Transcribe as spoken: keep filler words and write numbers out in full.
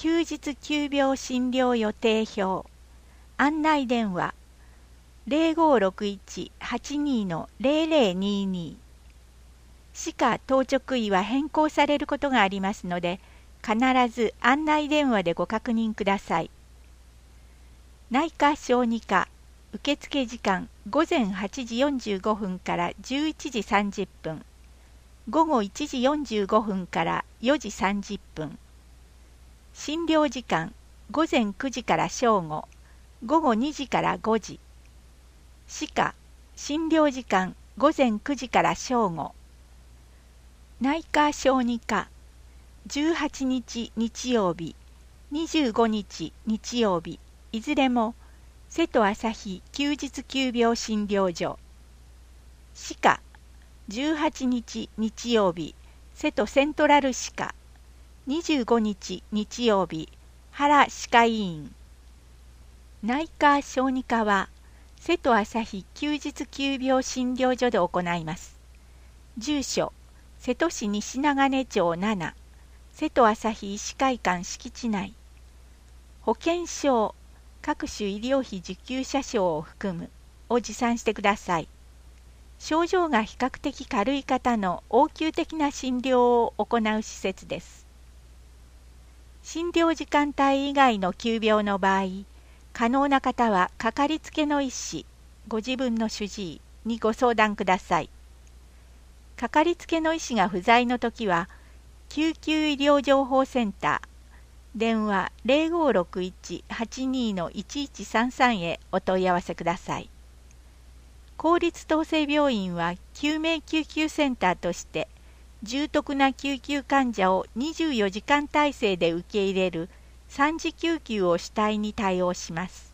休日急病診療予定表案内電話 ゼロごろくいち はちに の ゼロゼロにに しか当直医は変更されることがありますので、必ず案内電話でご確認ください。内科小児科受付時間ごぜんはちじよんじゅうごふんからじゅういちじさんじゅっぷん、ごごいちじよんじゅうごふんからよじさんじゅっぷん。診療時間ごぜんくじから正午、ごごにじからごじ。歯科診療時間ごぜんくじから正午。内科小児科じゅうはちにち日曜日、にじゅうごにち日曜日、いずれも瀬戸朝日休日急病診療所。歯科じゅうはちにち日曜日、瀬戸セントラル歯科。にじゅうごにち日曜日、原歯科医院。内科小児科は瀬戸朝日休日急病診療所で行います。住所瀬戸市西長根町なな、瀬戸朝日医師会館敷地内。保険証、各種医療費受給者証を含むを持参してください。症状が比較的軽い方の応急的な診療を行う施設です。診療時間帯以外の急病の場合、可能な方はかかりつけの医師、ご自分の主治医にご相談ください。かかりつけの医師が不在のときは、救急医療情報センター、電話 ゼロごろくいち はちに のいちいちさんさんへお問い合わせください。公立統制病院は救命救急センターとして、重篤な救急患者をにじゅうよじかん体制で受け入れる三次救急を主体に対応します。